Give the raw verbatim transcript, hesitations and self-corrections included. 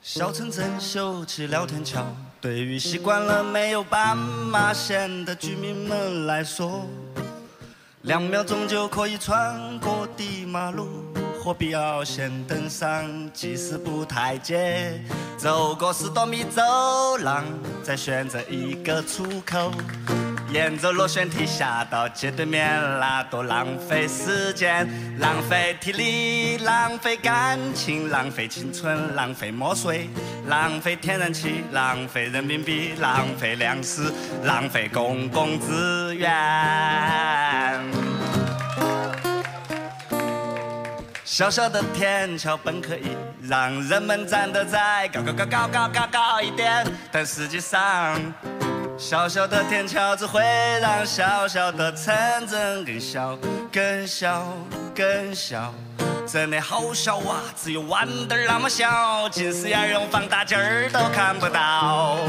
小城镇修起聊天桥，对于习惯了没有斑马线的居民们来说，两秒钟就可以穿过的马路，何必要先登上记事簿台阶，走过十多米走廊，再选择一个出口，沿着螺旋梯下到街对面啦，多浪费时间，浪费体力，浪费感情，浪费青春，浪费墨水，浪费天然气，浪费人民币，浪费粮食，浪费公共资源。小小的天桥本可以让人们站得再高高高高高高高一点，但实际上小小的天桥只会让小小的城镇更小更小更小，真的好小啊，只有豌豆那么小，近视眼用放大镜儿都看不到。